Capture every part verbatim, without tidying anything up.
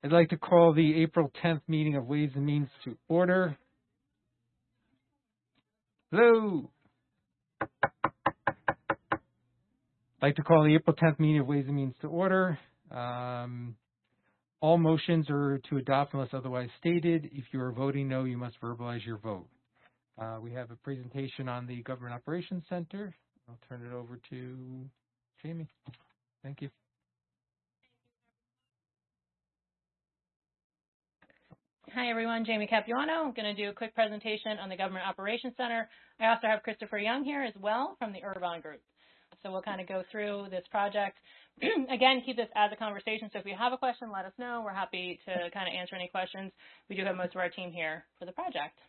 I'd like to call the April tenth meeting of Ways and Means to order. Hello. I'd like to call the April tenth meeting of Ways and Means to order. Um, all motions are to adopt unless otherwise stated. If you are voting no, you must verbalize your vote. Uh, we have a presentation on the Government Operations Center. I'll turn it over to Jamie. Thank you. Hi, everyone. Jamie Capuano. I'm going to do a quick presentation on the Government Operations Center. I also have Christopher Young here as well from the Irvine Group. So we'll kind of go through this project. Again, keep this as a conversation. So if you have a question, let us know. We're happy to kind of answer any questions. We do have most of our team here for the project.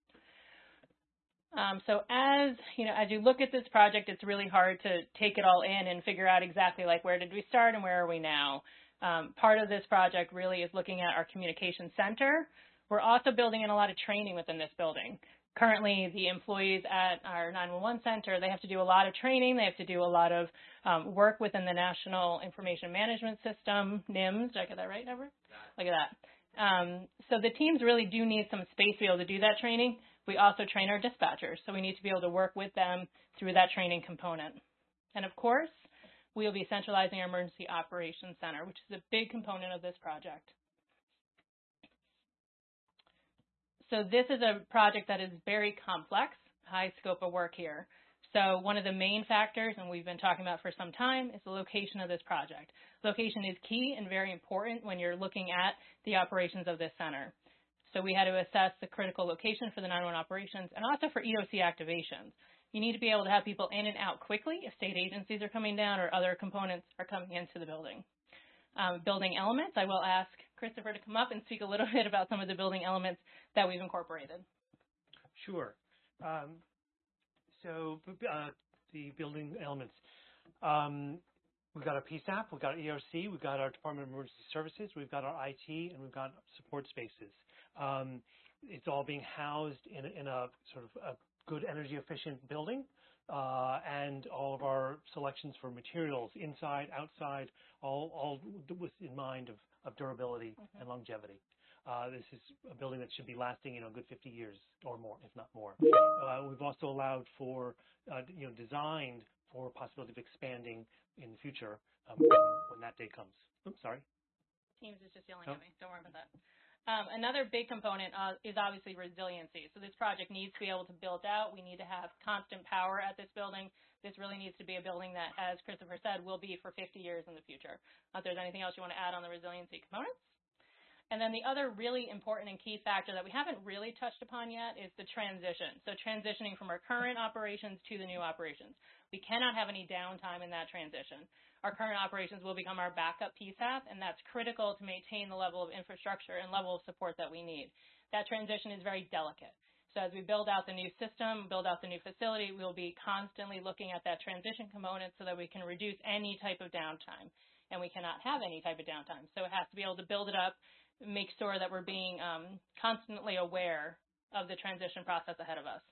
Um, so as you know, as you look at this project, it's really hard to take it all in and figure out exactly like where did we start and where are we now. Um, part of this project really is looking at our communication center. We're also building in a lot of training within this building. Currently, the employees at our nine one one center, they have to do a lot of training. They have to do a lot of um, work within the National Information Management System, NIMS. Did I get that right, Deborah? Look at that. Um, so the teams really do need some space to be able to do that training. We also train our dispatchers, so we need to be able to work with them through that training component. And of course, we will be centralizing our Emergency Operations Center, which is a big component of this project. So this is a project that is very complex, high scope of work here. So one of the main factors, and we've been talking about for some time, is the location of this project. Location is key and very important when you're looking at the operations of this center. So we had to assess the critical location for the nine one one operations and also for E O C activations. You need to be able to have people in and out quickly if state agencies are coming down or other components are coming into the building. Um, building elements, I will ask Christopher to come up and speak a little bit about some of the building elements that we've incorporated. Sure. Um, so uh, the building elements. Um, we've got our P S A P, we've got our E R C, we've got our Department of Emergency Services, we've got our I T, and we've got support spaces. Um, it's all being housed in, in a sort of a good energy efficient building, uh, and all of our selections for materials, inside, outside, all, all with in mind of, of durability mm-hmm. and longevity. Uh, this is a building that should be lasting, you know, a good fifty years or more, if not more. Uh, we've also allowed for, uh, you know, designed for possibility of expanding in the future um, when that day comes. Oops, sorry. Teams is just yelling oh. at me. Don't worry about that. Um, another big component uh, is obviously resiliency. So this project needs to be able to build out. We need to have constant power at this building. This really needs to be a building that, as Christopher said, will be for fifty years in the future. If there's anything else you want to add on the resiliency components. And then the other really important and key factor that we haven't really touched upon yet is the transition. So transitioning from our current operations to the new operations. We cannot have any downtime in that transition. Our current operations will become our backup P S A P, and that's critical to maintain the level of infrastructure and level of support that we need. That transition is very delicate. So as we build out the new system, build out the new facility, we'll be constantly looking at that transition component so that we can reduce any type of downtime. And we cannot have any type of downtime. So it has to be able to build it up, make sure that we're being um, constantly aware of the transition process ahead of us.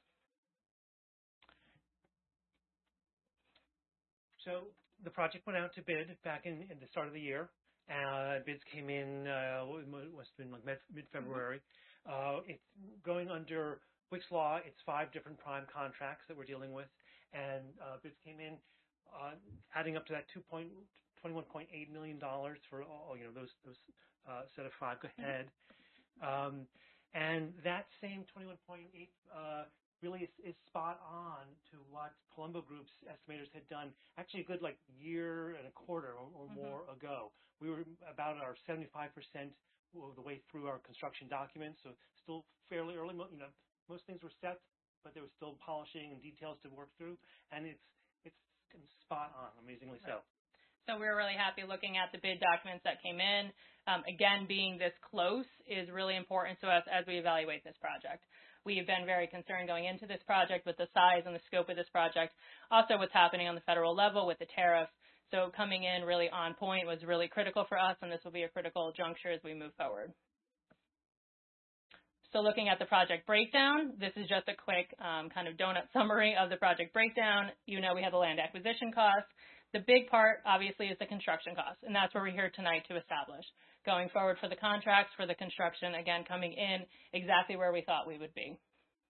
So the project went out to bid back in, in the start of the year. Uh, bids came in, uh, must have been like mid-February. Uh, it's going under Wick's Law. It's five different prime contracts that we're dealing with, and uh, bids came in, uh, adding up to that twenty-one point eight million dollars for all, you know, those those uh, set of five. Go ahead. Um, and that same twenty-one point eight uh, really is, is spot on to what Palumbo Group's estimators had done actually a good like year and a quarter or, or mm-hmm. more ago. We were about our seventy-five percent of the way through our construction documents, so still fairly early. You know, most things were set, but there was still polishing and details to work through, and it's it's spot on, amazingly right. so. So we were really happy looking at the bid documents that came in. Um, again, being this close is really important to us as we evaluate this project. We have been very concerned going into this project with the size and the scope of this project, also what's happening on the federal level with the tariffs. So coming in really on point was really critical for us, and this will be a critical juncture as we move forward. So looking at the project breakdown, this is just a quick um, kind of donut summary of the project breakdown. You know we have the land acquisition costs. The big part, obviously, is the construction costs, and that's what we're here tonight to establish. going forward for the contracts, for the construction, again, coming in exactly where we thought we would be.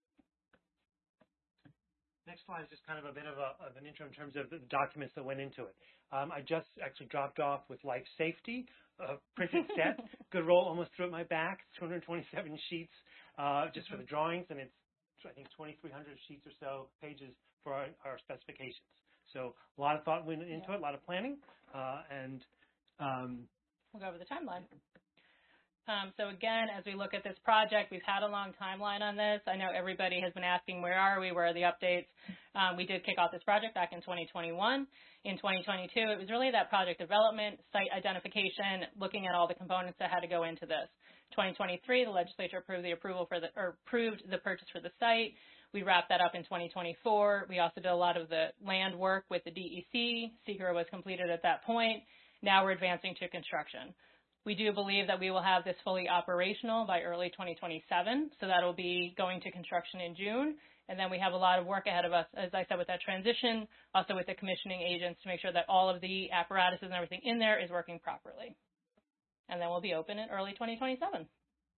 Next slide is just kind of a bit of, a, of an intro in terms of the documents that went into it. Um, I just actually dropped off with life safety, a printed set, good roll almost through at my back, two hundred twenty-seven sheets uh, just for the drawings, and it's, I think, twenty-three hundred sheets or so, pages for our, our specifications. So a lot of thought went into yeah. it, a lot of planning, uh, and um, we'll go over the timeline. Um, so again, as we look at this project, we've had a long timeline on this. I know everybody has been asking, where are we, where are the updates? Um, we did kick off this project back in twenty twenty-one. In twenty twenty-two, it was really that project development, site identification, looking at all the components that had to go into this. twenty twenty-three, the legislature approved the approval for the, or approved the purchase for the site. We wrapped that up in twenty twenty-four. We also did a lot of the land work with the D E C. SECRA was completed at that point. Now we're advancing to construction. We do believe that we will have this fully operational by early twenty twenty-seven, so that will be going to construction in June. And then we have a lot of work ahead of us, as I said, with that transition, also with the commissioning agents to make sure that all of the apparatuses and everything in there is working properly. And then we'll be open in early twenty twenty-seven.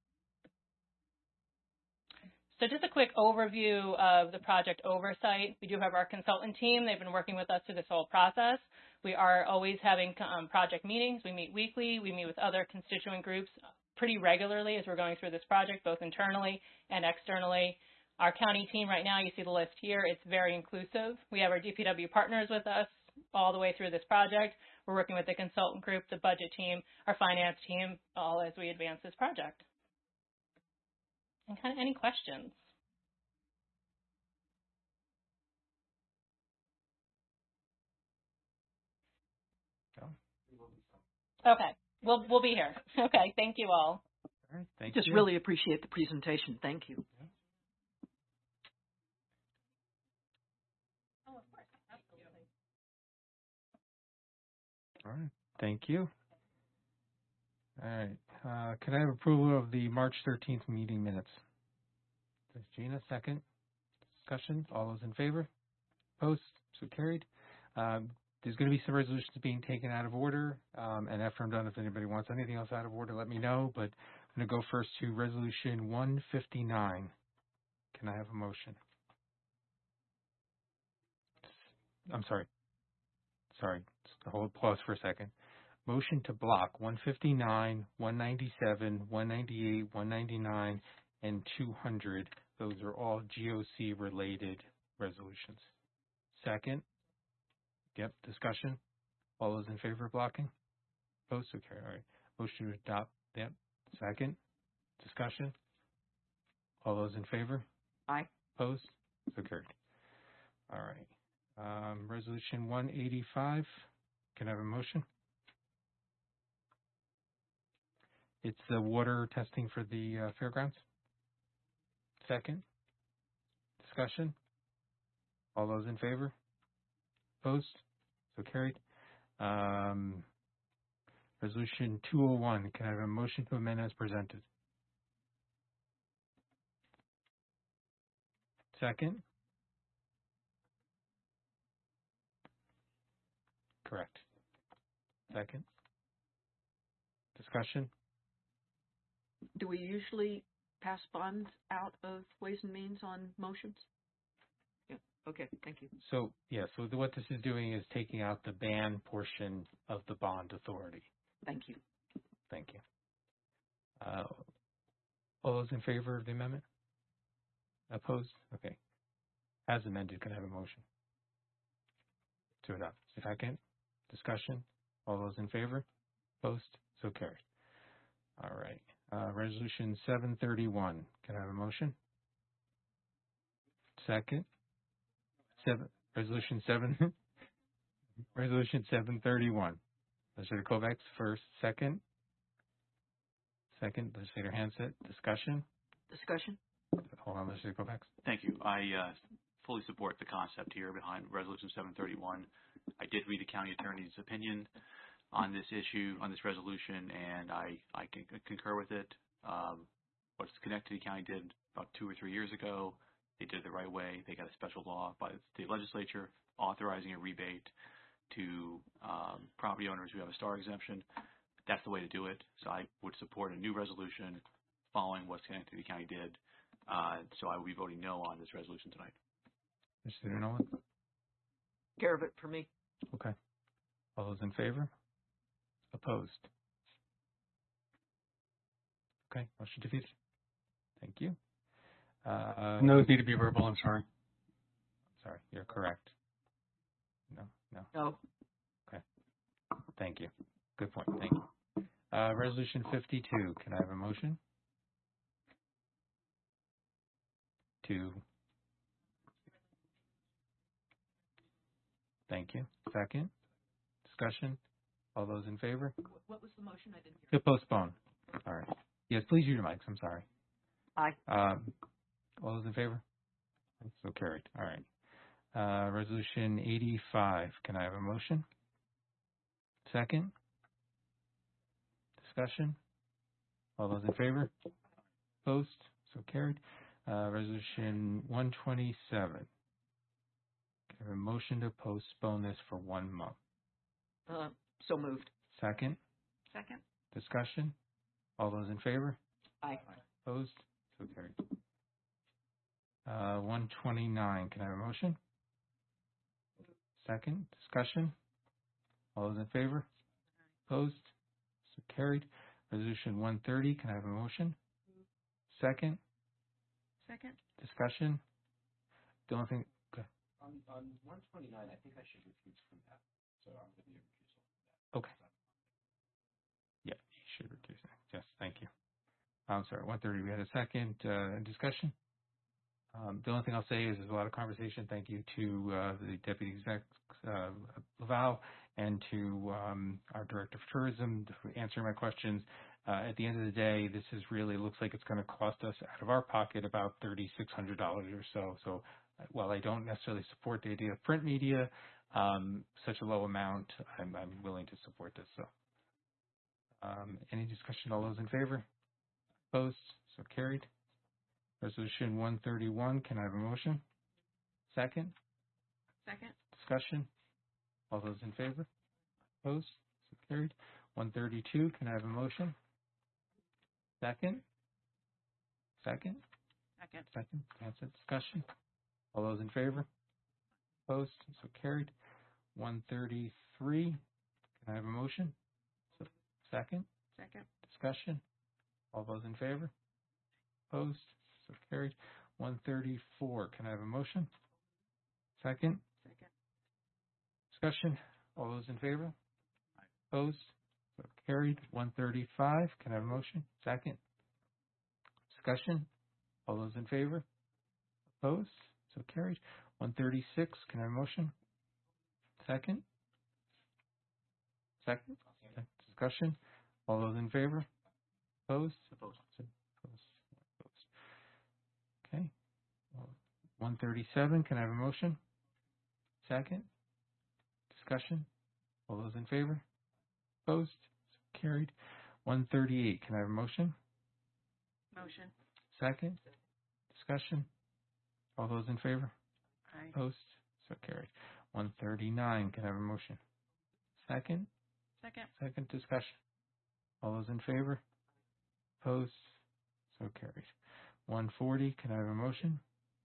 So just a quick overview of the project oversight. We do have our consultant team. They've been working with us through this whole process. We are always having um, project meetings. We meet weekly. We meet with other constituent groups pretty regularly as we're going through this project, both internally and externally. Our county team right now, you see the list here, it's very inclusive. We have our D P W partners with us all the way through this project. We're working with the consultant group, the budget team, our finance team, all as we advance this project. And kind of any questions? Okay, we'll we'll be here. Okay, thank you all. All right, thank Just you. really appreciate the presentation. Thank you. Yeah. Oh, of course, absolutely. All right, thank you. All right, uh, can I have approval of the March thirteenth meeting minutes? There's Gina, second. Discussion, all those in favor? Opposed? So carried. Um, there's going to be some resolutions being taken out of order, um, and after I'm done, if anybody wants anything else out of order, let me know, but I'm going to go first to Resolution one fifty-nine. Can I have a motion? I'm sorry. Sorry, just hold pause for a second. Motion to block one fifty-nine, one ninety-seven, one ninety-eight, one ninety-nine, and two hundred. Those are all G O C related resolutions. Second. Yep, discussion. All those in favor of blocking? Opposed? So carried. All right. Motion to adopt. Yep. Second. Discussion. All those in favor? Aye. Opposed? So carried. All right. Um, resolution one eighty-five. Can I have a motion? It's the water testing for the uh, fairgrounds. Second. Discussion. All those in favor? Opposed? So carried. Um, resolution two oh one. Can I have a motion to amend as presented? Second. Correct. Second. Discussion. Do we usually pass bonds out of Ways and Means on motions? Yeah. Okay. Thank you. So, yeah, so the, what this is doing is taking out the ban portion of the bond authority. Thank you. Thank you. Uh, all those in favor of the amendment? Opposed? Okay. As amended, can I have a motion to adopt? Second. Discussion. All those in favor? Opposed? So carried. All right. Uh, resolution seven thirty-one. Can I have a motion? Second. Seven. Resolution seven. Resolution seven thirty-one. Legislator Kovacs first. Second. Second. Legislator Hanset. Discussion. Discussion. Hold on, Legislator Kovacs. Thank you. I uh, fully support the concept here behind Resolution seven thirty-one. I did read the county attorney's opinion on this issue, on this resolution, and I, I can concur with it. Um, what Schenectady County did about two or three years ago, they did it the right way. They got a special law by the state legislature authorizing a rebate to um, property owners who have a star exemption. that's the way to do it. So I would support a new resolution following what Schenectady County did. Uh, so I will be voting no on this resolution tonight. Mister Nolan? Garrett for me. Okay. All those in favor? Opposed? Okay, motion defeated. Thank you. Uh, No's need to be verbal, I'm sorry. Sorry, you're correct. No, no. No. Thank you. Good point. Thank you. Uh, resolution fifty-two. Can I have a motion? To. Thank you. Second. Discussion. All those in favor? What was the motion? I didn't hear. To postpone. All right. Yes, please use your mics. I'm sorry. Aye. Um, all those in favor? So carried. All right. Uh, resolution eighty-five. Can I have a motion? Second. Discussion. All those in favor? Opposed? So carried. Uh, resolution one twenty-seven. Can I have a motion to postpone this for one month? Uh, so moved. Second. Second. Discussion. All those in favor? Aye. Opposed? So carried. Uh, one twenty-nine. Can I have a motion? Second. Discussion. All those in favor? Opposed? So carried. Resolution one thirty. Can I have a motion? Second. Second. Discussion. The only thing. Okay. On, on one twenty-nine, I think I should recuse from that. So I'm going to be a recusal from that. Okay. Yeah, you should reduce that. Yes, thank you. I'm sorry, one thirty, we had a second uh, discussion. Um, the only thing I'll say is there's a lot of conversation. Thank you to uh, the Deputy Exec, uh, Laval, and to um, our Director of Tourism for answering my questions. Uh, at the end of the day, this is really, looks like it's going to cost us out of our pocket about thirty-six hundred dollars or so. So uh, while I don't necessarily support the idea of print media, um, such a low amount, I'm, I'm willing to support this. So. Um, any discussion? All those in favor? Opposed? So carried. Resolution one thirty-one. Can I have a motion? Second. Second. Discussion. All those in favor? Opposed? So carried. one thirty-two. Can I have a motion? Second. Second. Second. Second. Answer. Discussion. All those in favor? Opposed? So carried. one thirty-three. Can I have a motion? Second. Second. Discussion. All those in favor? Opposed? So carried. one thirty-four. Can I have a motion? Second. Second. Discussion. All those in favor? Opposed? So carried. one thirty-five. Can I have a motion? Second. Discussion. All those in favor? Opposed? So carried. one thirty-six. Can I have a motion? Second. Second. Discussion. All those in favor? Opposed? Opposed. Opposed. Opposed. Okay. one thirty-seven. Can I have a motion? Second. Discussion. All those in favor? Opposed? Carried. one thirty-eight. Can I have a motion? Motion. Second. Discussion. All those in favor? Aye. Opposed? So carried. one thirty-nine. Can I have a motion? Second. Second. Second discussion. All those in favor? Opposed? So carried. one forty. Can I have a motion?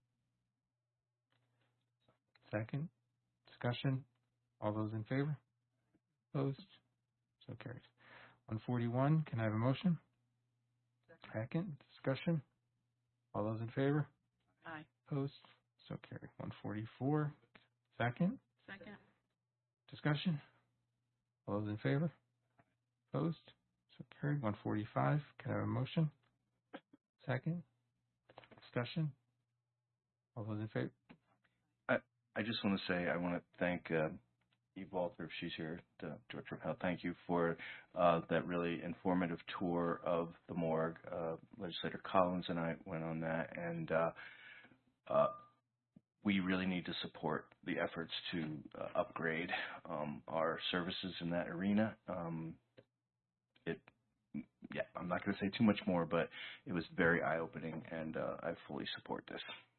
Second. Discussion. All those in favor? Opposed? So carried. one forty-one. Can I have a motion? Second. Discussion. All those in favor? Aye. Opposed? So carried. one forty-four. Second. Second. Discussion. All those in favor? Opposed? So carried. one forty-five. Can I have a motion? Second. Discussion. All those in favor? I just want to say I want to thank uh, Eve Walter, if she's here, the Director of Health. Thank you for uh, that really informative tour of the morgue. Uh, Legislator Collins and I went on that, and uh, uh, we really need to support the efforts to uh, upgrade um, our services in that arena. Um, it, yeah, I'm not going to say too much more, but it was very eye-opening, and uh, I fully support this.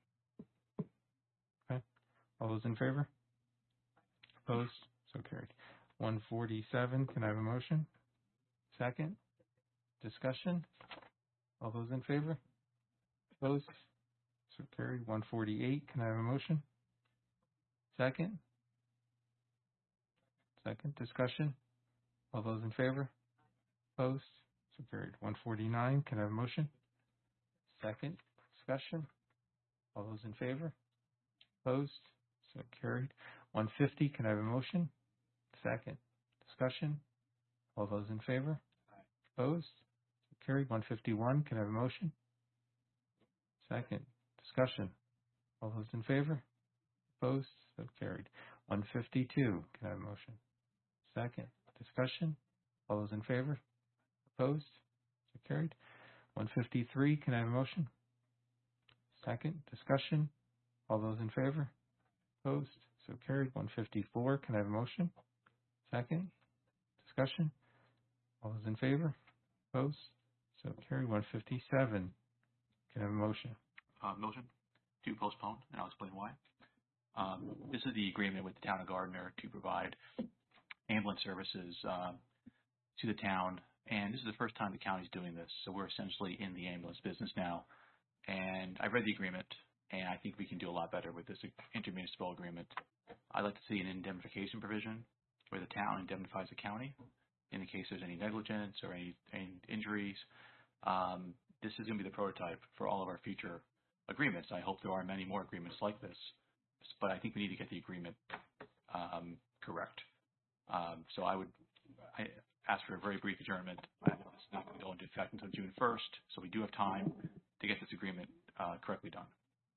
Okay. All those in favor? Opposed? So carried. one forty-seven. Can I have a motion? Second. Discussion. All those in favor? Opposed? So carried. one forty-eight. Can I have a motion? Second. Second. Discussion. All those in favor? Opposed? So carried. one forty-nine. Can I have a motion? Second. Discussion. All those in favor? Opposed? So carried. one fifty. Can I have a motion? Second. Discussion. All those in favor? Opposed? So carried. one fifty-one. Can I have a motion? Second. Discussion. All those in favor? Opposed? So carried. one fifty-two. Can I have a motion? Second. Discussion. All those in favor? Opposed? So carried. one fifty-three. Can I have a motion? Second. Discussion. All those in favor? Opposed? So carried. one fifty-four. Can I have a motion? Second. Discussion. All those in favor? Opposed? So carried. one fifty-seven. Can I have a motion? Uh, motion to postpone, and I'll explain why. Um, this is the agreement with the town of Gardner to provide ambulance services uh, to the town, and this is the first time the county's doing this, so we're essentially in the ambulance business now. And I've read the agreement, and I think we can do a lot better with this intermunicipal agreement. I'd like to see an indemnification provision where the town indemnifies the county in the case there's any negligence or any, any injuries. Um, this is going to be the prototype for all of our future agreements. I hope there are many more agreements like this, but I think we need to get the agreement um, correct. Um, so I would I ask for a very brief adjournment. I know it's not going to go into effect until June first, so we do have time to get this agreement uh, correctly done.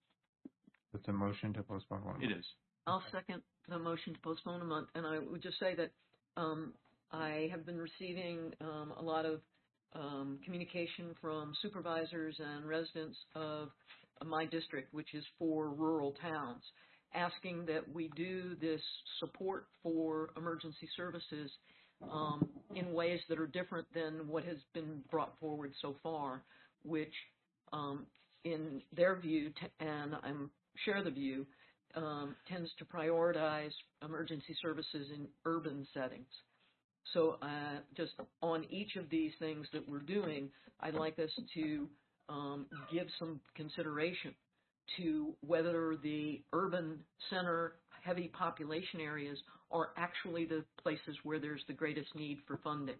It's a motion to postpone one. It is. I'll second the motion to postpone a month, and I would just say that um, I have been receiving um, a lot of um, communication from supervisors and residents of my district, which is for rural towns, asking that we do this support for emergency services um, in ways that are different than what has been brought forward so far, which um, in their view, t- and I share the view, um, tends to prioritize emergency services in urban settings. So uh, just on each of these things that we're doing, I'd like us to um, give some consideration to whether the urban center heavy population areas are actually the places where there's the greatest need for funding.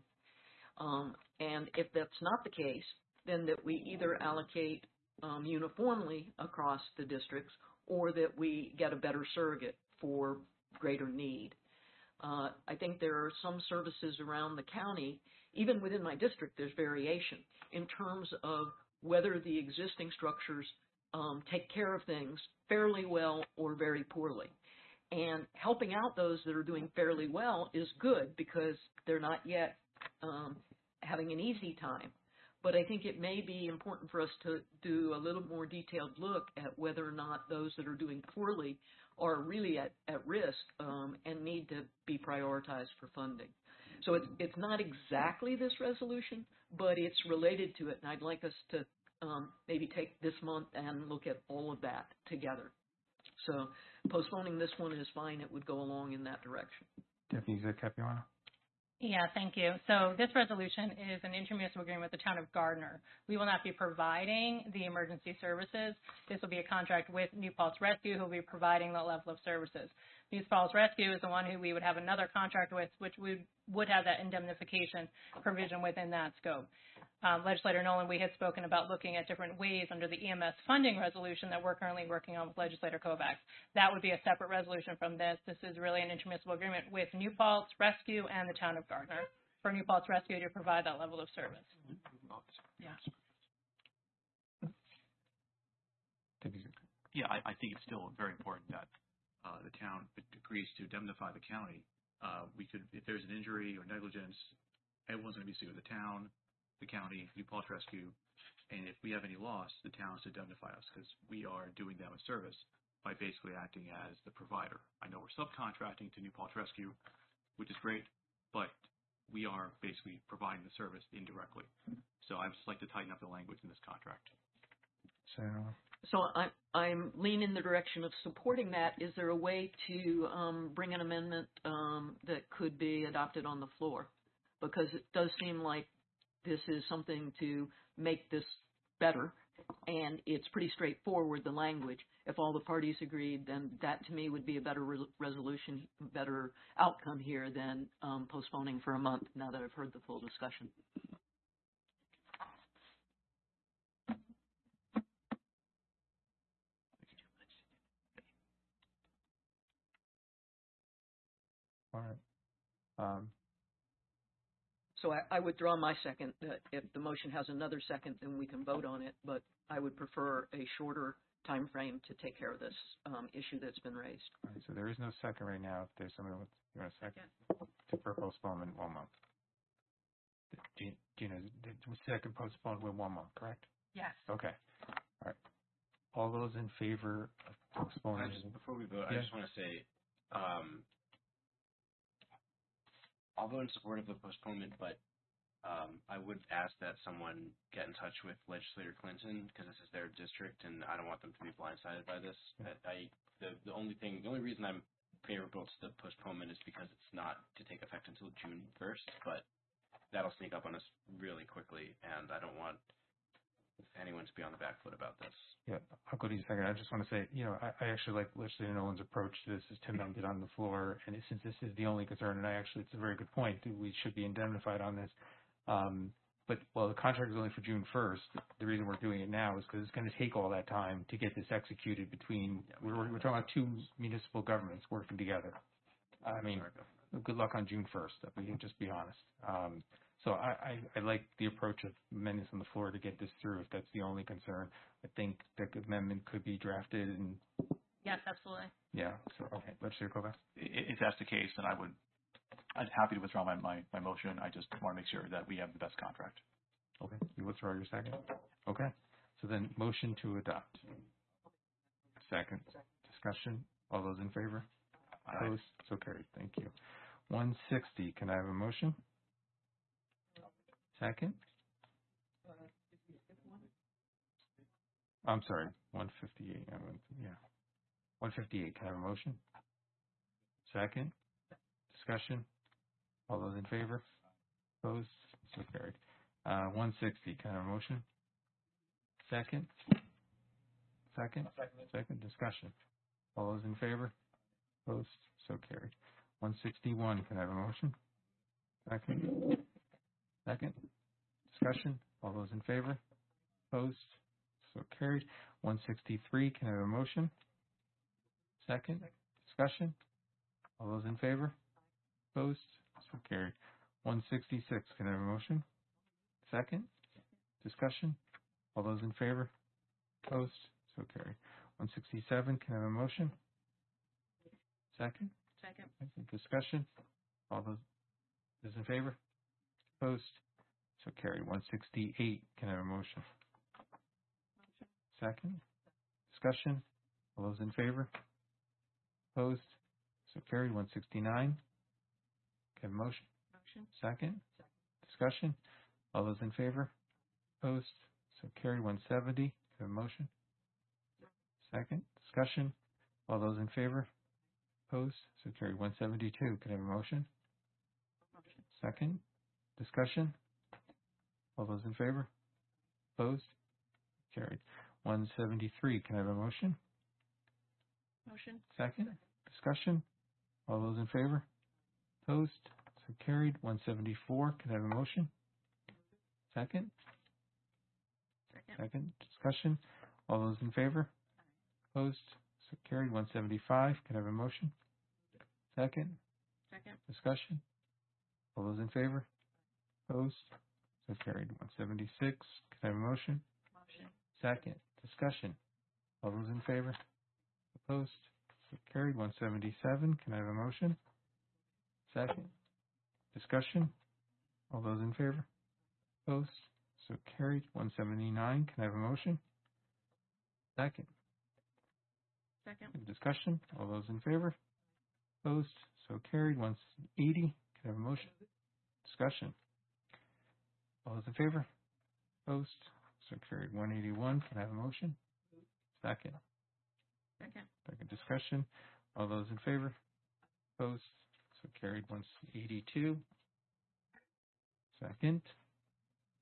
Um, and if that's not the case, then that we either allocate um, uniformly across the districts or that we get a better surrogate for greater need. Uh, I think there are some services around the county, even within my district, there's variation in terms of whether the existing structures um, take care of things fairly well or very poorly. And helping out those that are doing fairly well is good because they're not yet um, having an easy time. But I think it may be important for us to do a little more detailed look at whether or not those that are doing poorly are really at, at risk um, and need to be prioritized for funding. So it's, it's not exactly this resolution, but it's related to it, and I'd like us to um, maybe take this month and look at all of that together. So postponing this one is fine. It would go along in that direction. Deputy Capuano. Yeah, thank you. So this resolution is an intermunicipal agreement with the town of Gardner. We will not be providing the emergency services. This will be a contract with New Paltz Rescue, who will be providing the level of services. New Paltz Rescue is the one who we would have another contract with, which we would have that indemnification provision within that scope. Um, Legislator Nolan, we had spoken about looking at different ways under the E M S funding resolution that we're currently working on with Legislator Kovacs. That would be a separate resolution from this. This is really an intermunicipal agreement with New Paltz Rescue and the town of Gardner for New Paltz Rescue to provide that level of service. Yeah. Yeah, I, I think it's still very important that uh, the town agrees to indemnify the county. Uh, we could, if there's an injury or negligence, everyone's going to be suing the town, the county, New Paltz Rescue, and if we have any loss, the town has to indemnify us because we are doing them a service by basically acting as the provider. I know we're subcontracting to New Paltz Rescue, which is great, but we are basically providing the service indirectly. So I'd just like to tighten up the language in this contract. So, So I, I'm leaning in the direction of supporting that. Is there a way to um, bring an amendment um, that could be adopted on the floor? Because it does seem like this is something to make this better, and it's pretty straightforward, the language. If all the parties agreed, then that to me would be a better re- resolution, better outcome here than um, postponing for a month now that I've heard the full discussion. All right. Um, So I, I withdraw my second. Uh, if the motion has another second, then we can vote on it, but I would prefer a shorter time frame to take care of this um, issue that's been raised. all right, so there is no second right now. If there's someone with, you want a second to for postponement one month. Gina, Gina, the second postponed with one month, correct? Yes. Okay. All right. All those in favor of postponing? I just, before we vote, Yeah. I just want to say, um, I'll vote in support of the postponement, but um, I would ask that someone get in touch with Legislator Clinton because this is their district, and I don't want them to be blindsided by this. I, I the the only thing, the only reason I'm favorable to the postponement is because it's not to take effect until June first, but that'll sneak up on us really quickly, and I don't want anyone to be on the back foot about this. Yeah, I'll go to you in a second. I just want to say, you know, I, I actually like Legislator Nolan's approach to this, as Tim ended on the floor, and it, since this is the only concern, and I actually, it's a very good point, we should be indemnified on this. Um, but, well, the contract is only for June first. The reason we're doing it now is because it's going to take all that time to get this executed between, Yeah, we we're, we're talking about two municipal governments working together. I mean, good luck on June first. We can just be honest. Um, so I, I, I like the approach of amendments on the floor to get this through. If that's the only concern, I think the amendment could be drafted and Yes, absolutely. yeah. So okay, Legislator Kovacs. I- If that's the case, then I would, I'm happy to withdraw my, my, my motion. I just want to make sure that we have the best contract. Okay, you withdraw your second. Okay, so then motion to adopt. Second discussion. All those in favor? Opposed? So carried. Thank you. one sixty. Can I have a motion? Second. I'm sorry. one fifty-eight. I went, yeah. one fifty-eight. Can I have a motion? Second. Discussion. All those in favor? Opposed? So carried. Uh, one sixty. Can I have a motion? Second. Second. Second. Discussion. All those in favor? Opposed? So carried. one sixty-one. Can I have a motion? Second. Second. Discussion. All those in favor? Opposed? So carried. one sixty-three. Can I have a motion? Second. Discussion. All those in favor? Opposed? So carried. one sixty-six. Can I have a motion? Second. Discussion. All those in favor? Opposed? So carried. one sixty-seven. Can I have a motion? Second. Second. Second. Discussion. All those, those in favor? Opposed? So carried. one sixty-eight. Can I have a motion? Second. Discussion. All those in favor? Opposed? So carried. one sixty-nine. Can I have a motion? Motion. Second. Discussion. All those in favor? Opposed? So carried. one seventy. Can I have a motion? Second. Discussion. All those in favor? Opposed? So carried. one seventy-two. Can I have a motion? Motion. Second. Discussion. All those in favor? Opposed? Carried. one seventy-three. Can I have a motion? Motion. Second. Discussion. All those in favor? Opposed? So carried. one seventy-four. Can I have a motion? Second. Second. Second. Discussion. All those in favor? Opposed? So carried. one seventy-five. Can I have a motion? Second. Second. Discussion. All those in favor? Opposed? So carried. one seventy-six. Can I have a motion? Motion. Second. Discussion. All those in favor? Opposed? So carried. one seventy-seven. Can I have a motion? Second. Discussion. All those in favor? Opposed? So carried. one seventy-nine. Can I have a motion? Second. Second. Discussion. All those in favor? Opposed? So carried. one eighty. Can I have a motion? Discussion. All those in favor? Opposed? So carried. one eighty-one. Can I have a motion? Second. Second. Second. Discussion. All those in favor? Opposed? So carried. one eighty-two. Second.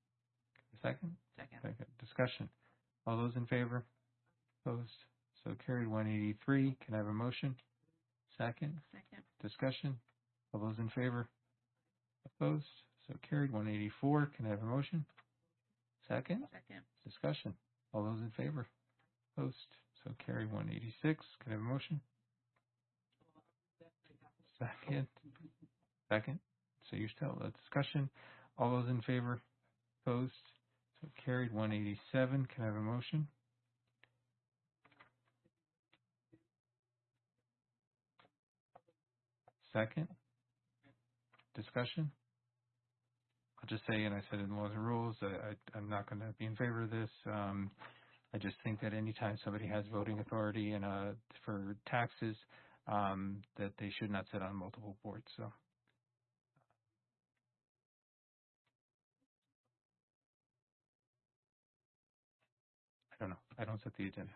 Second? Second. Second. Discussion. All those in favor? Opposed? So carried. one eighty-three. Can I have a motion? Second? Second. Discussion. All those in favor? Opposed? So carried. one eighty-four. Can I have a motion? Second? Second. Discussion. All those in favor? Opposed? So carried. one eighty-six. Can I have a motion? Second. Second. So you're still a discussion. All those in favor? Opposed? So carried. one eighty-seven. Can I have a motion? Second. Discussion. I'll just say, and I said in the laws and rules, I, I, I'm not going to be in favor of this. Um, I just think that anytime somebody has voting authority and uh, for taxes, um, that they should not sit on multiple boards. So. I don't know. I don't set the agenda.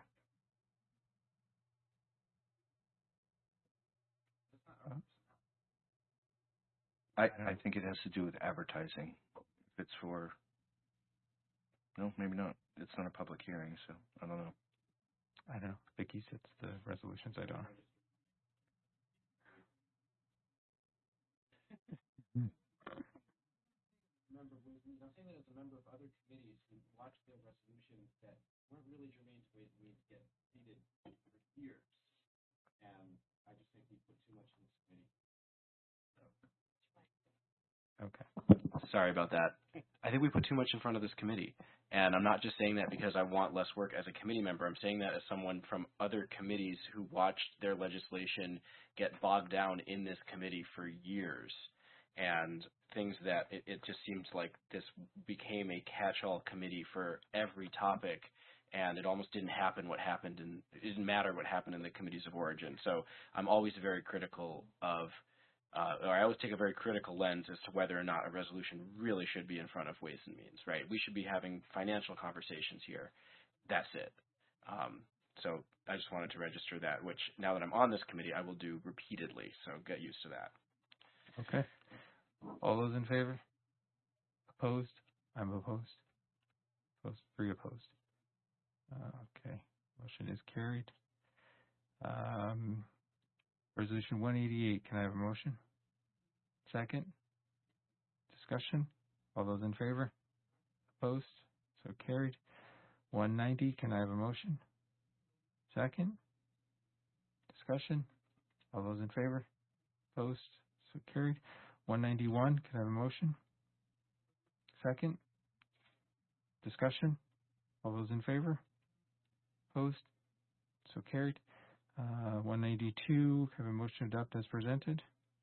I, I think it has to do with advertising. If it's for, no, maybe not. It's not a public hearing, so I don't know. I don't know. Vicky sets the resolutions. I don't know. Remember, I'm saying that as a member of other committees who watched their resolutions that weren't really germane to Ways and Means get seated for years. And I just think we put too much in this committee. Okay. Sorry about that. I think we put too much in front of this committee. And I'm not just saying that because I want less work as a committee member. I'm saying that as someone from other committees who watched their legislation get bogged down in this committee for years. And things that it, it just seems like this became a catch-all committee for every topic. And it almost didn't happen what happened, and it didn't matter what happened in the committees of origin. So I'm always very critical of Uh, or I always take a very critical lens as to whether or not a resolution really should be in front of Ways and Means, right? We should be having financial conversations here. That's it. Um, so I just wanted to register that, which now that I'm on this committee, I will do repeatedly. So get used to that. Okay. All those in favor? Opposed? I'm opposed. Opposed? Three opposed. Uh, okay. Motion is carried. Um, Resolution one eighty-eight. Can I have a motion? Second. Discussion. All those in favor? Opposed? So carried. one ninety. Can I have a motion? Second. Discussion. All those in favor? Opposed? So carried. one ninety-one. Can I have a motion? Second. Discussion. All those in favor? Opposed? So carried. Uh, one ninety-two, have a motion to adopt as presented.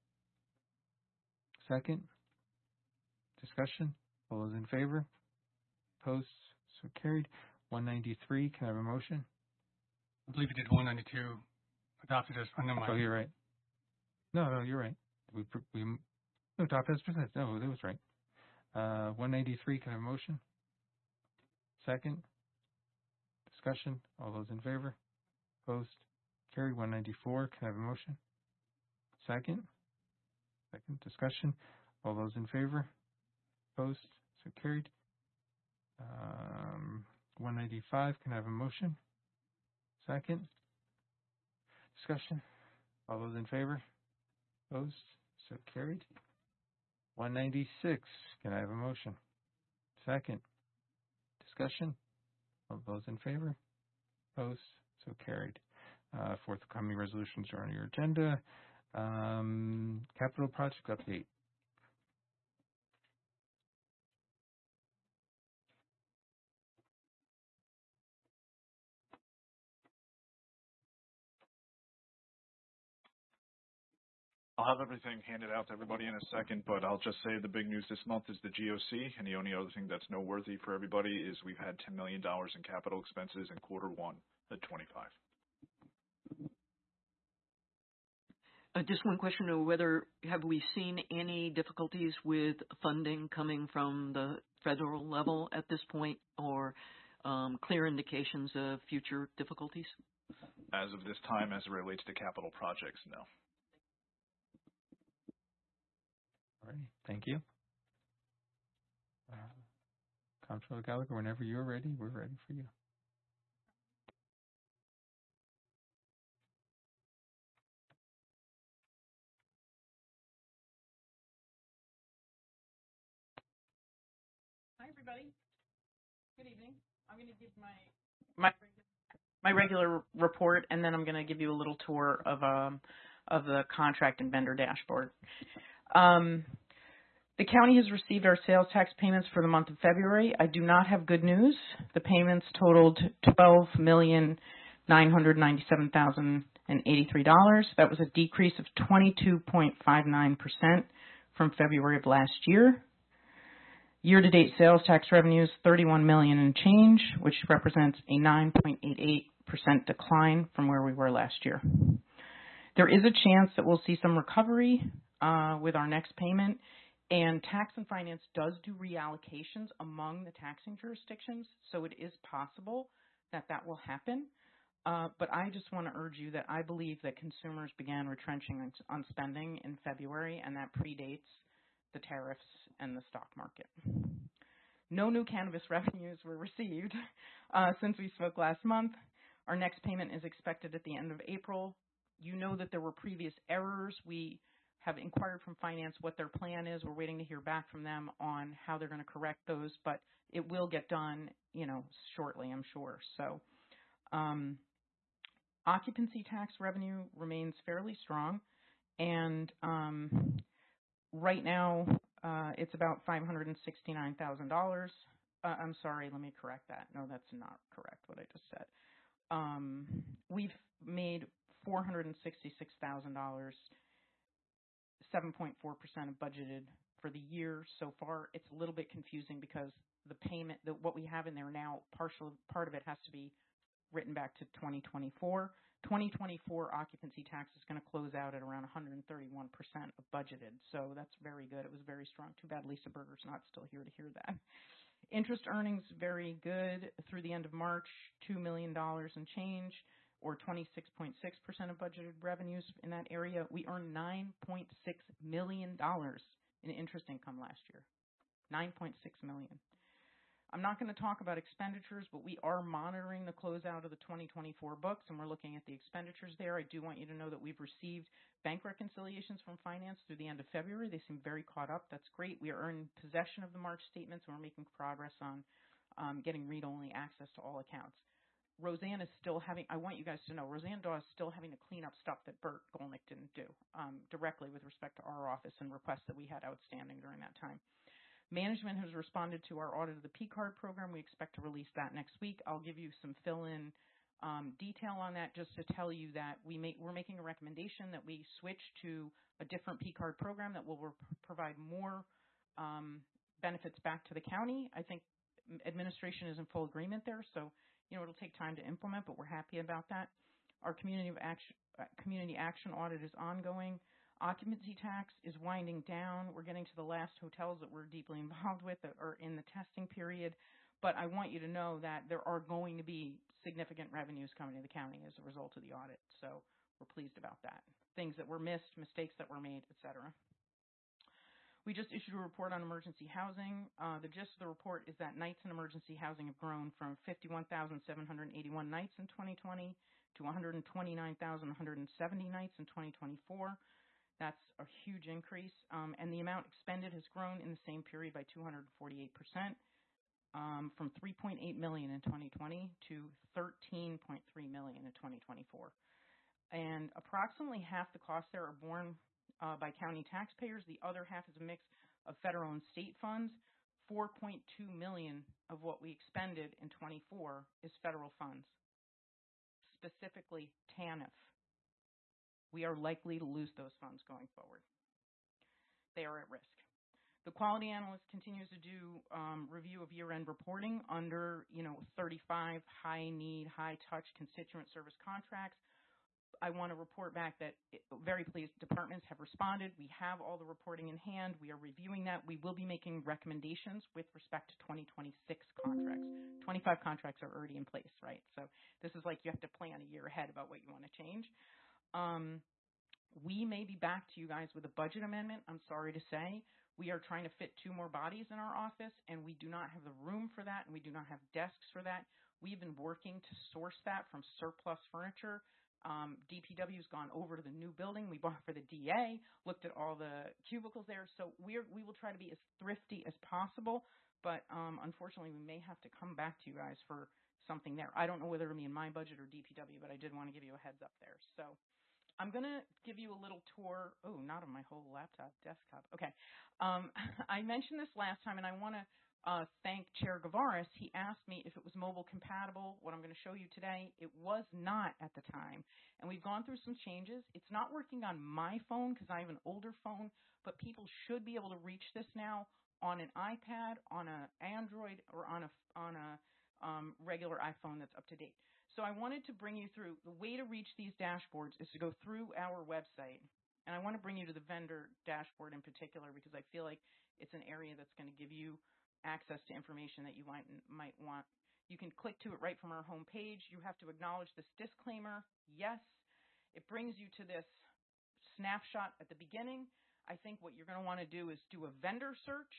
Second. Discussion. All those in favor? Opposed? So carried. one ninety-three, can I have a motion? I believe you did one ninety-two, adopted as, oh, never mind. Oh, you're right. No, no, you're right. We, we, no, adopted as presented. No, that was right. Uh, one ninety-three, can I have a motion? Second. Discussion. All those in favor? Opposed? Carried. one ninety-four. Can I have a motion? Second. Second. Discussion. All those in favor? Opposed? So carried. Um, one ninety-five. Can I have a motion? Second. Discussion. All those in favor? Opposed? So carried. one ninety-six. Can I have a motion? Second. Discussion. All those in favor? Opposed? So carried. Uh, forthcoming resolutions are on your agenda. Um, capital project update. I'll have everything handed out to everybody in a second, but I'll just say the big news this month is the G O C, and the only other thing that's noteworthy for everybody is we've had ten million dollars in capital expenses in quarter one at twenty-five. Uh, just one question of whether, have we seen any difficulties with funding coming from the federal level at this point, or um, clear indications of future difficulties? As of this time, as it relates to capital projects, no. All right, thank you. Uh, Comptroller Gallagher, whenever you're ready, we're ready for you. Hi, everybody. Good evening. I'm going to give my my my regular report, and then I'm going to give you a little tour of um of the contract and vendor dashboard. Um, the county has received our sales tax payments for the month of February. I do not have good news. The payments totaled twelve million nine hundred ninety-seven thousand eighty-three dollars. That was a decrease of twenty-two point five nine percent from February of last year. Year-to-date sales tax revenues, thirty-one million dollars and change, which represents a nine point eight eight percent decline from where we were last year. There is a chance that we'll see some recovery uh, with our next payment, and Tax and Finance does do reallocations among the taxing jurisdictions, so it is possible that that will happen. Uh, but I just want to urge you that I believe that consumers began retrenching on, on spending in February, and that predates the tariffs and the stock market. No new cannabis revenues were received uh, since we spoke last month. Our next payment is expected at the end of April. You know that there were previous errors. We have inquired from finance what their plan is. We're waiting to hear back from them on how they're going to correct those, but it will get done, you know, shortly, I'm sure. So, um, occupancy tax revenue remains fairly strong, and um, right now, uh, it's about five hundred sixty-nine thousand dollars. Uh, I'm sorry, let me correct that. No, that's not correct, what I just said. Um, we've made four hundred sixty-six thousand dollars, seven point four percent of budgeted for the year so far. It's a little bit confusing because the payment, the, what we have in there now, partial part of it has to be written back to twenty twenty-four. twenty twenty-four occupancy tax is going to close out at around one hundred thirty-one percent of budgeted, so that's very good. It was very strong. Too bad Lisa Berger's not still here to hear that. Interest earnings very good through the end of March, two million dollars and change, or twenty-six point six percent of budgeted revenues in that area. We earned nine point six million dollars in interest income last year, nine point six million dollars. I'm not going to talk about expenditures, but we are monitoring the closeout of the twenty twenty-four books, and we're looking at the expenditures there. I do want you to know that we've received bank reconciliations from finance through the end of February. They seem very caught up. That's great. We are in possession of the March statements, and we're making progress on um, getting read-only access to all accounts. Roseanne is still having, I want you guys to know, Roseanne Daw is still having to clean up stuff that Bert Golnick didn't do um, directly with respect to our office and requests that we had outstanding during that time. Management has responded to our audit of the P card program. We expect to release that next week. I'll give you some fill-in um, detail on that just to tell you that we make, we're making a recommendation that we switch to a different P card program that will re- provide more um, benefits back to the county. I think administration is in full agreement there, so you know it'll take time to implement, but we're happy about that. Our community of action, uh, community action audit is ongoing. Occupancy tax is winding down. We're getting to the last hotels that we're deeply involved with that are in the testing period. But I want you to know that there are going to be significant revenues coming to the county as a result of the audit. So we're pleased about that. Things that were missed, mistakes that were made, et cetera. We just issued a report on emergency housing. Uh, the gist of the report is that nights in emergency housing have grown from fifty-one thousand seven hundred eighty-one nights in twenty twenty to one hundred twenty-nine thousand one hundred seventy nights in twenty twenty-four. That's a huge increase, um, and the amount expended has grown in the same period by two hundred forty-eight percent, um, from three point eight million dollars in twenty twenty to thirteen point three million dollars in twenty twenty-four. And approximately half the costs there are borne uh, by county taxpayers. The other half is a mix of federal and state funds. four point two million dollars of what we expended in twenty-four is federal funds, specifically T A N F. We are likely to lose those funds going forward. They are at risk. The quality analyst continues to do um, review of year-end reporting under, you know, thirty-five high-need, high-touch constituent service contracts. I want to report back that it, very pleased departments have responded. We have all the reporting in hand. We are reviewing that. We will be making recommendations with respect to twenty twenty-six contracts. twenty-five contracts are already in place, right? So this is like you have to plan a year ahead about what you want to change. Um, we may be back to you guys with a budget amendment, I'm sorry to say. We are trying to fit two more bodies in our office, and we do not have the room for that, and we do not have desks for that. We've been working to source that from surplus furniture. Um, D P W has gone over to the new building we bought for the D A, looked at all the cubicles there. So we're, we will try to be as thrifty as possible, but um, unfortunately we may have to come back to you guys for something there. I don't know whether it'll be in my budget or D P W, but I did want to give you a heads up there. So I'm going to give you a little tour. Oh, not of my whole laptop, desktop. Okay. Um, I mentioned this last time, and I want to uh, thank Chair Gavaris. He asked me if it was mobile compatible. What I'm going to show you today, it was not at the time. And we've gone through some changes. It's not working on my phone because I have an older phone, but people should be able to reach this now on an iPad, on an Android, or on a, on a um, regular iPhone that's up to date. So I wanted to bring you through, the way to reach these dashboards is to go through our website. And I want to bring you to the vendor dashboard in particular because I feel like it's an area that's going to give you access to information that you might, might want. You can click to it right from our home page. You have to acknowledge this disclaimer. Yes, it brings you to this snapshot at the beginning. I think what you're going to want to do is do a vendor search.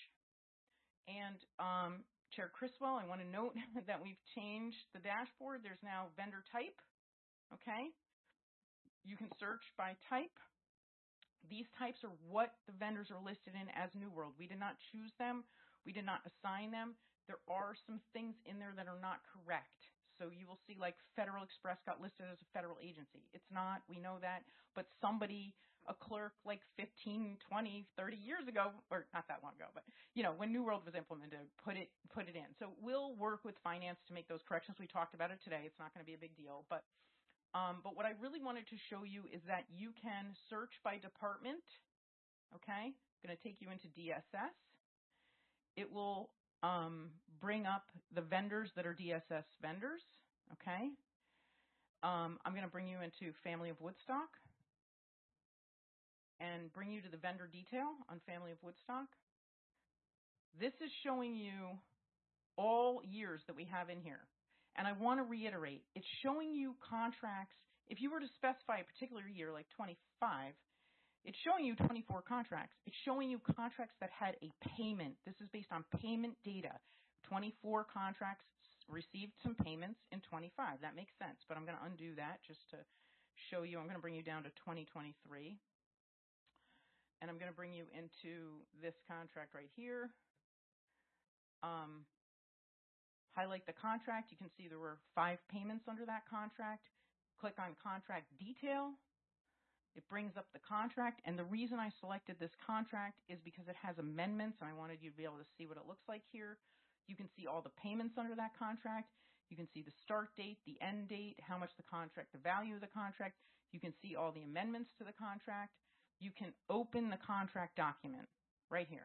And um, Chair Criswell, I want to note that we've changed the dashboard. There's now vendor type, okay? You can search by type. These types are what the vendors are listed in as New World. We did not choose them. We did not assign them. There are some things in there that are not correct. So you will see like Federal Express got listed as a federal agency. It's not, we know that, but somebody, a clerk like fifteen, twenty, thirty years ago, or not that long ago, but you know, when New World was implemented, put it, put it in. So we'll work with finance to make those corrections. We talked about it today. It's not going to be a big deal, but, um, but what I really wanted to show you is that you can search by department. Okay. I'm going to take you into D S S. It will um, bring up the vendors that are D S S vendors, okay? Um, I'm going to bring you into Family of Woodstock and bring you to the vendor detail on Family of Woodstock. This is showing you all years that we have in here. And I want to reiterate, it's showing you contracts. If you were to specify a particular year, like twenty-five, it's showing you twenty-four contracts. It's showing you contracts that had a payment. This is based on payment data. twenty-four contracts received some payments in twenty-five. That makes sense, but I'm going to undo that just to show you. I'm going to bring you down to twenty twenty-three. And I'm going to bring you into this contract right here. Um, highlight the contract. You can see there were five payments under that contract. Click on contract detail. It brings up the contract, and the reason I selected this contract is because it has amendments, and I wanted you to be able to see what it looks like here. You can see all the payments under that contract. You can see the start date, the end date, how much the contract, the value of the contract. You can see all the amendments to the contract. You can open the contract document right here.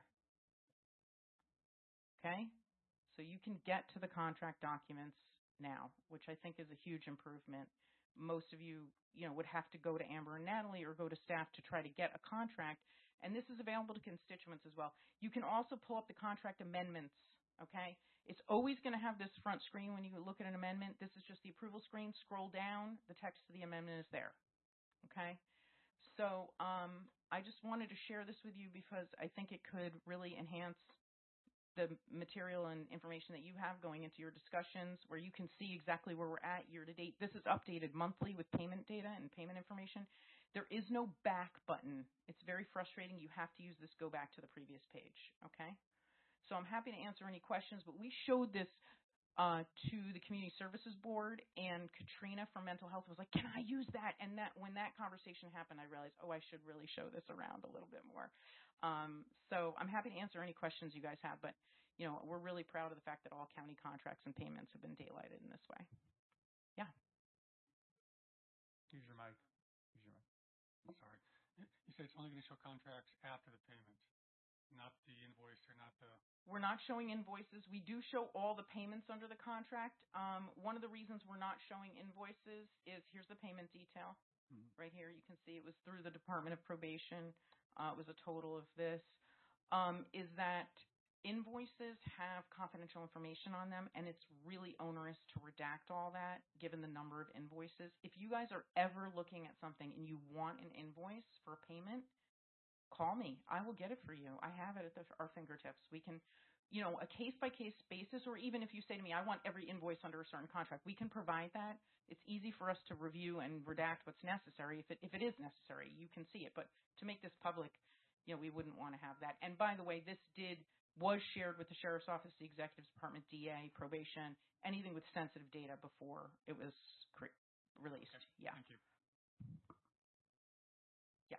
Okay? So you can get to the contract documents now, which I think is a huge improvement. Most of you, you know, would have to go to Amber and Natalie or go to staff to try to get a contract, and this is available to constituents as well. You can also pull up the contract amendments, okay? It's always going to have this front screen when you look at an amendment. This is just the approval screen. Scroll down. The text of the amendment is there, okay? So um, I just wanted to share this with you because I think it could really enhance the material and information that you have going into your discussions where you can see exactly where we're at year to date. This is updated monthly with payment data and payment information. There is no back button. It's very frustrating. You have to use this go back to the previous page, okay? So I'm happy to answer any questions, but we showed this uh, to the Community Services Board, and Katrina from Mental Health was like, can I use that? And that when that conversation happened, I realized, oh, I should really show this around a little bit more. Um, so I'm happy to answer any questions you guys have, but you know, we're really proud of the fact that all county contracts and payments have been daylighted in this way. Yeah. Use your mic. Use your mic. I'm sorry. You said it's only going to show contracts after the payment, not the invoice or not the... We're not showing invoices. We do show all the payments under the contract. Um, one of the reasons we're not showing invoices is here's the payment detail. Mm-hmm. Right here. You can see it was through the Department of Probation. Uh, it was a total of this. Um, is that invoices have confidential information on them, and it's really onerous to redact all that given the number of invoices. If you guys are ever looking at something and you want an invoice for a payment, call me. I will get it for you. I have it at the, our fingertips. We can, you know, a case-by-case basis, or even if you say to me, I want every invoice under a certain contract, we can provide that. It's easy for us to review and redact what's necessary. If it, if it is necessary, you can see it. But to make this public, you know, we wouldn't want to have that. And by the way, this did was shared with the Sheriff's Office, the Executive Department, D A, probation, anything with sensitive data before it was cre- released. Okay. Yeah. Thank you. Yeah.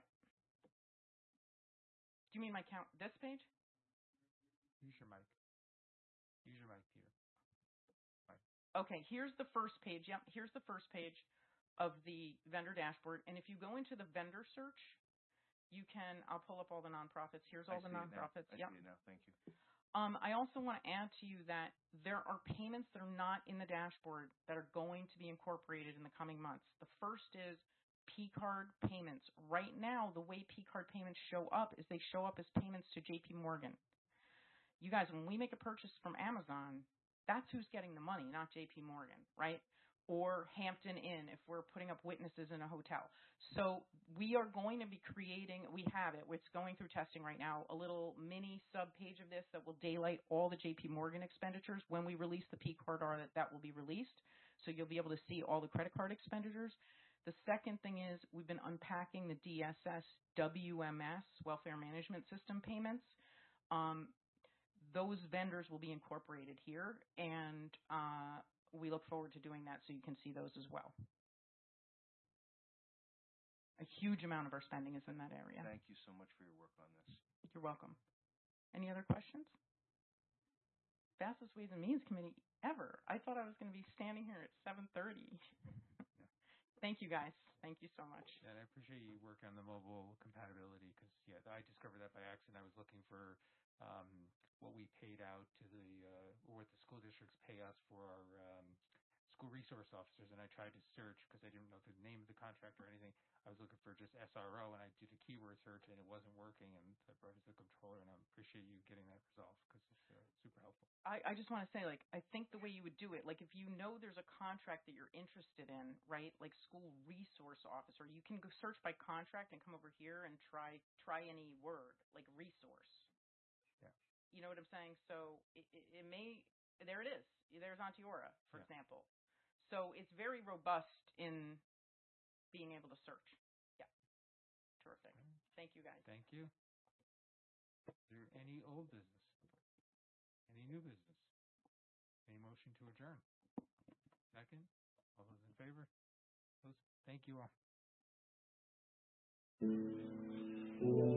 Do you mean my count? This page? Use your mic. Use your mic, Peter. Mic. Okay, here's the first page. Yep, here's the first page of the vendor dashboard. And if you go into the vendor search, you can, I'll pull up all the nonprofits. Here's all I the see it now. nonprofits. I Yep. see it now. Thank you. Um, I also want to add to you that there are payments that are not in the dashboard that are going to be incorporated in the coming months. The first is P-card payments. Right now, the way P-card payments show up is they show up as payments to J P Morgan. You guys, when we make a purchase from Amazon, that's who's getting the money, not J P Morgan, right? Or Hampton Inn if we're putting up witnesses in a hotel. So we are going to be creating, we have it, it's going through testing right now, a little mini sub-page of this that will daylight all the J P Morgan expenditures. When we release the P-card, that, that will be released. So you'll be able to see all the credit card expenditures. The second thing is we've been unpacking the D S S W M S, Welfare Management System payments. Um, those vendors will be incorporated here, and uh, we look forward to doing that so you can see those as well. A huge amount of our spending is in that area. Thank you so much for your work on this. You're welcome. Any other questions? Fastest Ways and Means Committee ever. I thought I was going to be standing here at seven thirty. Thank you, guys. Thank you so much. Yeah, and I appreciate you work on the mobile compatibility because, yeah, I discovered that by accident. I was looking for um, what we paid out to the, uh, or what the school districts pay us for our um, school resource officers, and I tried to search because I didn't know the name of the contract or anything. I was looking for just S R O, and I did a keyword search, and it wasn't working, and I brought it to the controller, and I appreciate you getting that resolved because it's uh, super helpful. I, I just want to say, like, I think the way you would do it, like, if you know there's a contract that you're interested in, right, like school resource officer, you can go search by contract and come over here and try try any word, like resource. Yeah. You know what I'm saying? So it, it, it may, there it is. There's Ontiora, for Yeah. example. So it's very robust in being able to search. Yeah. Terrific. Okay. Thank you, guys. Thank you. Is there any old business? Any new business? Any motion to adjourn? Second? All those in favor? Those, thank you all.